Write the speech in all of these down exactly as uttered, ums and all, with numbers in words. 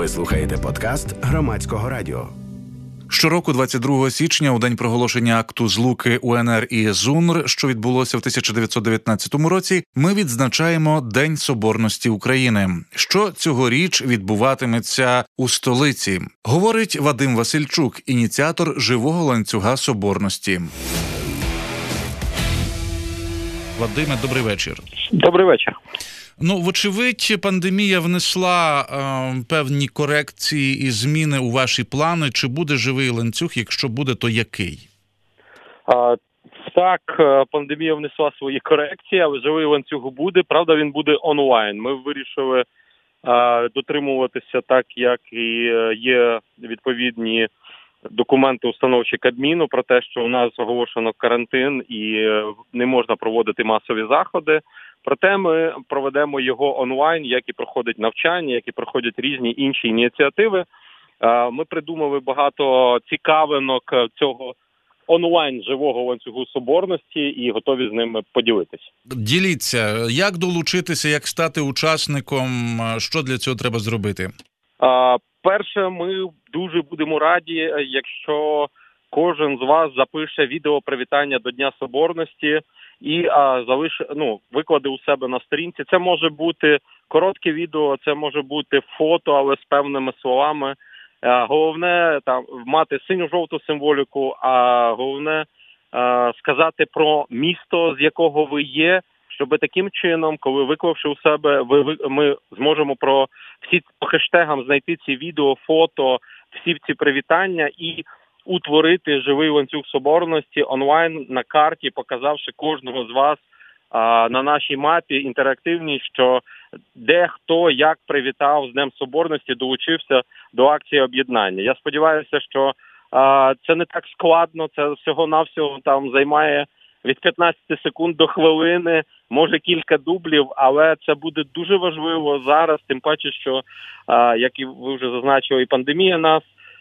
Ви слухаєте подкаст Громадського радіо. Щороку, двадцять другого січня, у день проголошення акту злуки УНР і ЗУНР, що відбулося в тисяча дев'ятсот дев'ятнадцятому році, ми відзначаємо День Соборності України. Що цьогоріч відбуватиметься у столиці? Говорить Вадим Васильчук, ініціатор живого ланцюга соборності. Вадиме, добрий вечір. Добрий вечір. Ну, вочевидь, пандемія внесла е, певні корекції і зміни у ваші плани. Чи буде живий ланцюг? Якщо буде, то який? А, так, пандемія внесла свої корекції, але живий ланцюг буде. Правда, він буде онлайн. Ми вирішили а, дотримуватися так, як і є відповідні документи установчі Кабміну про те, що у нас оголошено карантин і не можна проводити масові заходи. Проте ми проведемо його онлайн, як і проходить навчання, як і проходять різні інші ініціативи. Ми придумали багато цікавинок цього онлайн живого ланцюгу соборності і готові з ними поділитися. Діліться, як долучитися, як стати учасником, що для цього треба зробити? Перше, ми дуже будемо раді, якщо кожен з вас запише відео привітання до Дня Соборності і а, залиш, ну, викладе у себе на сторінці. Це може бути коротке відео, це може бути фото, але з певними словами. А, головне там мати синьо-жовту символіку, а головне а, сказати про місто, з якого ви є, щоб таким чином, коли виклавши у себе, ви, ви, ми зможемо про всі по хештегам знайти ці відео, фото, всі ці привітання і утворити живий ланцюг соборності онлайн на карті, показавши кожного з вас а, на нашій мапі інтерактивній, що де, хто, як привітав з Днем Соборності, долучився до акції об'єднання. Я сподіваюся, що а, це не так складно, це всього-навсього там займає від п'ятнадцяти секунд до хвилини, може кілька дублів, але це буде дуже важливо зараз, тим паче, що, а, як і ви вже зазначили, і пандемія нас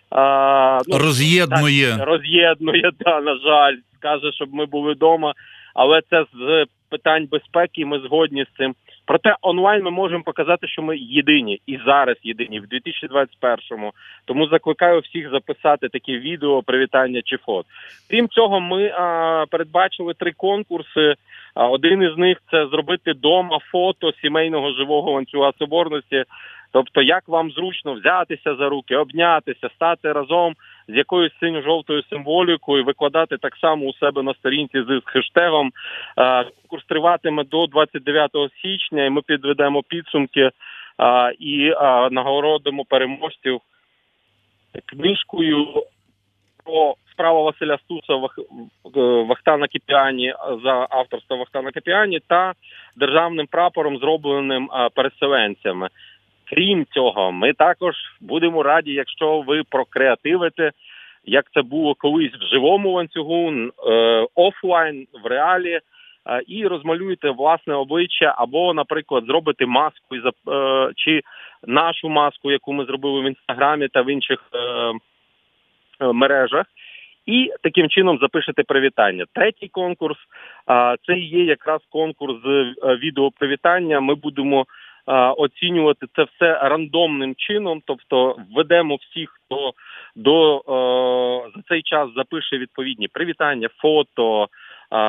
А, ну, роз'єднує. Так, роз'єднує, да, на жаль, скаже, щоб ми були вдома, але це з питань безпеки, ми згодні з цим. Проте онлайн ми можемо показати, що ми єдині, і зараз єдині, в дві тисячі двадцять першому. Тому закликаю всіх записати такі відео, привітання чи фото. Крім цього, ми а, передбачили три конкурси. А, один із них – це зробити вдома фото сімейного живого ланцюга соборності. Тобто, як вам зручно взятися за руки, обнятися, стати разом з якоюсь синьо-жовтою символікою, викладати так само у себе на сторінці з хештегом. Конкурс триватиме до двадцять дев'ятого січня, і ми підведемо підсумки і нагородимо переможців книжкою про справу Василя Стуса Вахтана Кіпіані за авторство Вахтана Кіпіані та державним прапором, зробленим переселенцями. Крім цього, ми також будемо раді, якщо ви прокреативите, як це було колись в живому ланцюгу, е, офлайн, в реалі, е, і розмалюєте власне обличчя, або, наприклад, зробите маску, е, чи нашу маску, яку ми зробили в Інстаграмі та в інших е, е, мережах, і таким чином запишете привітання. Третій конкурс е, – це є якраз конкурс з е, відеопривітання. Ми будемо оцінювати це все рандомним чином, тобто введемо всіх, хто до, е, за цей час запише відповідні привітання, фото, е,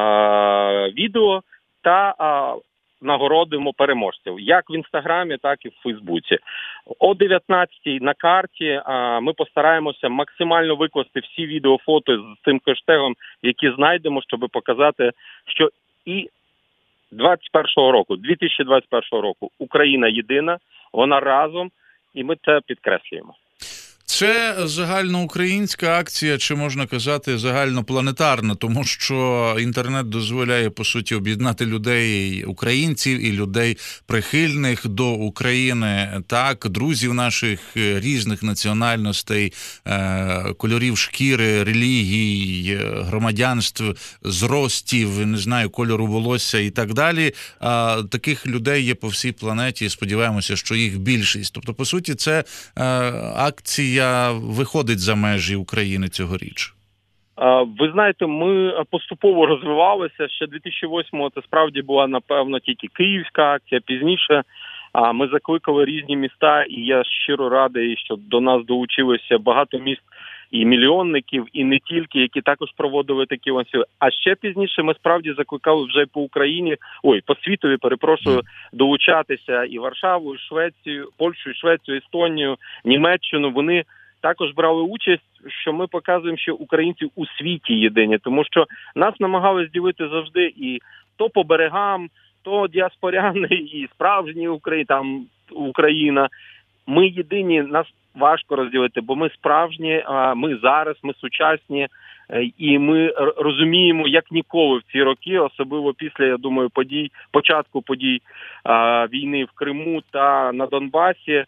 відео та е, нагородимо переможців, як в Інстаграмі, так і в Фейсбуці. О дев'ятнадцятій на карті е, ми постараємося максимально викласти всі відео, фото з цим хештегом, які знайдемо, щоб показати, що і двадцять першого року, дві тисячі двадцять першого року Україна єдина, вона разом, і ми це підкреслюємо. Це загальноукраїнська акція, чи можна казати загальнопланетарна, тому що інтернет дозволяє, по суті, об'єднати людей, українців і людей прихильних до України, так, друзів наших різних національностей, кольорів шкіри, релігій, громадянств, зростів, не знаю, кольору волосся і так далі. Таких людей є по всій планеті, сподіваємося, що їх більшість. Тобто, по суті, це акція виходить за межі України цьогоріч? Ви знаєте, ми поступово розвивалися. Ще дві тисячі восьмого це справді була, напевно, тільки київська акція. Пізніше А ми закликали різні міста, і я щиро радий, що до нас долучилося багато міст і мільйонників, і не тільки, які також проводили такі ланцюги. А ще пізніше ми справді закликали вже по Україні, ой, по світові, перепрошую, долучатися і Варшаву, і Швецію, Польщу, і Швецію, Естонію, Німеччину. Вони також брали участь, що ми показуємо, що українці у світі єдині, тому що нас намагались ділити завжди і то по берегам, то діаспоряни, і справжні Украї... там Україна. Ми єдині, нас важко розділити, бо ми справжні, ми зараз, ми сучасні, і ми розуміємо, як ніколи в ці роки, особливо після, я думаю, подій, початку подій війни в Криму та на Донбасі,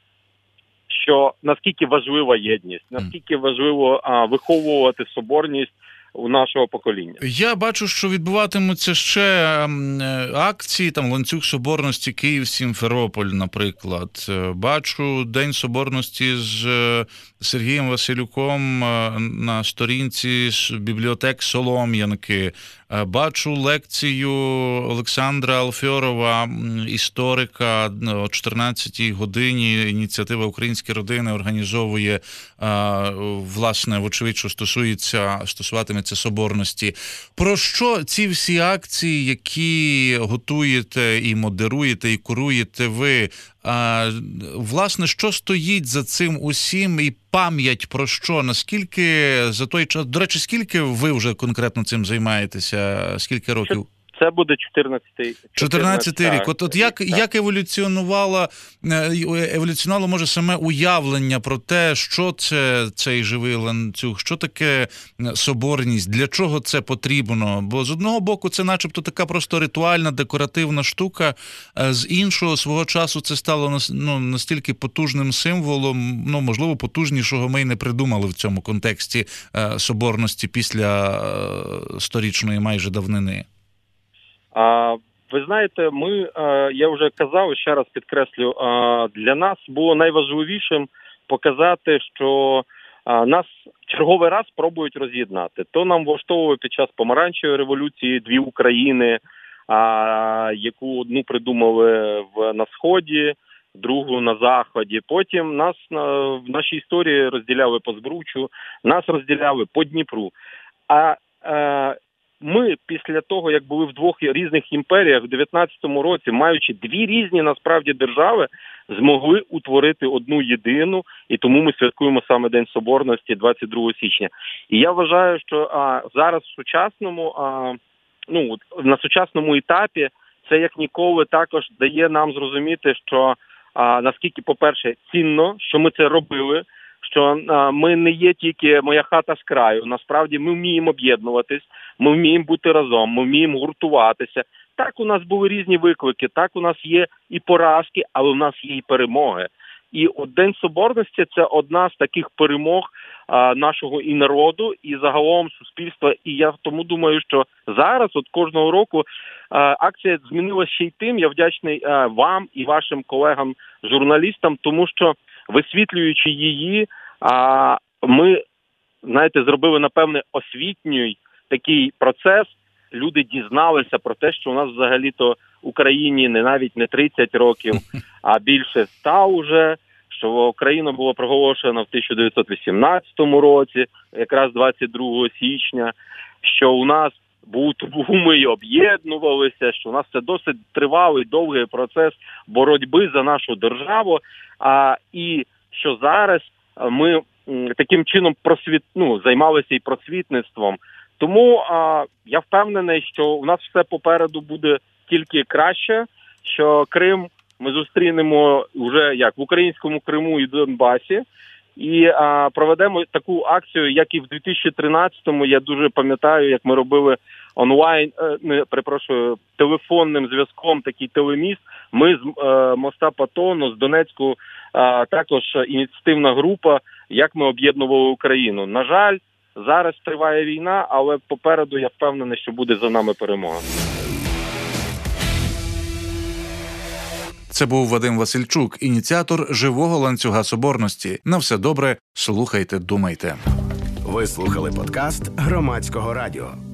що наскільки важлива єдність, наскільки важливо виховувати соборність у нашого покоління. Я бачу, що відбуватимуться ще акції, там ланцюг соборності Київ-Сімферополь, наприклад. Бачу День соборності з Сергієм Василюком на сторінці з бібліотек Солом'янки. Бачу лекцію Олександра Алфьорова, історика, о чотирнадцятій годині ініціатива «Українські родини» організовує, власне, вочевидь, що стосується, стосуватиметься соборності. Про що ці всі акції, які готуєте і модеруєте, і куруєте ви, А, власне, що стоїть за цим усім і пам'ять про що? Наскільки за той час... До речі, скільки ви вже конкретно цим займаєтеся? Скільки років? Це буде чотирнадцятий. чотирнадцятий рік. От, от як, як еволюціонувало, еволюціонувало, може, саме уявлення про те, що це цей живий ланцюг, що таке соборність, для чого це потрібно? Бо з одного боку це начебто така просто ритуальна, декоративна штука, а з іншого свого часу це стало ну, настільки потужним символом, ну, можливо, потужнішого ми й не придумали в цьому контексті соборності після сторічної майже давнини. А, ви знаєте, ми, я вже казав, ще раз підкреслю, для нас було найважливішим показати, що нас черговий раз пробують роз'єднати. То нам влаштовували під час помаранчевої революції дві України, яку одну придумали в, на Сході, другу на Заході. Потім нас в нашій історії розділяли по Збручу, нас розділяли по Дніпру. А ми після того, як були в двох різних імперіях в дев'ятнадцятому році, маючи дві різні насправді держави, змогли утворити одну єдину, і тому ми святкуємо саме День Соборності двадцять другого січня. І я вважаю, що а, зараз в сучасному, а, ну, на сучасному етапі це як ніколи також дає нам зрозуміти, що а, наскільки, по-перше, цінно, що ми це робили, що а, ми не є тільки моя хата з краю. Насправді ми вміємо об'єднуватись, ми вміємо бути разом, ми вміємо гуртуватися. Так, у нас були різні виклики, так, у нас є і поразки, але у нас є і перемоги. І от День Соборності – це одна з таких перемог а, нашого і народу, і загалом суспільства. І я тому думаю, що зараз, от кожного року, а, акція змінилася ще й тим. Я вдячний а, вам і вашим колегам-журналістам, тому що, висвітлюючи її, а, ми, знаєте, зробили, напевне, освітній такий процес. Люди дізналися про те, що у нас взагалі-то Україні не навіть не тридцять років, а більше ста уже, що Україна була проголошена в тисяча дев'ятсот вісімнадцятому році, якраз двадцять другого січня, що у нас ми об'єднувалися, що у нас це досить тривалий, довгий процес боротьби за нашу державу, а, і що зараз ми таким чином просвіт, ну, займалися і просвітництвом. Тому а, я впевнений, що у нас все попереду буде тільки краще, що Крим ми зустрінемо вже як в українському Криму і Донбасі, і а, проведемо таку акцію, як і в дві тисячі тринадцятому. Я дуже пам'ятаю, як ми робили онлайн, е, не, перепрошую, телефонним зв'язком такий телеміст. Ми з е, моста Патону, з Донецьку, е, також ініціативна група, як ми об'єднували Україну. На жаль, зараз триває війна, але попереду я впевнений, що буде за нами перемога. Це був Вадим Васильчук, ініціатор живого ланцюга соборності. На все добре, слухайте, думайте. Ви слухали подкаст Громадського радіо.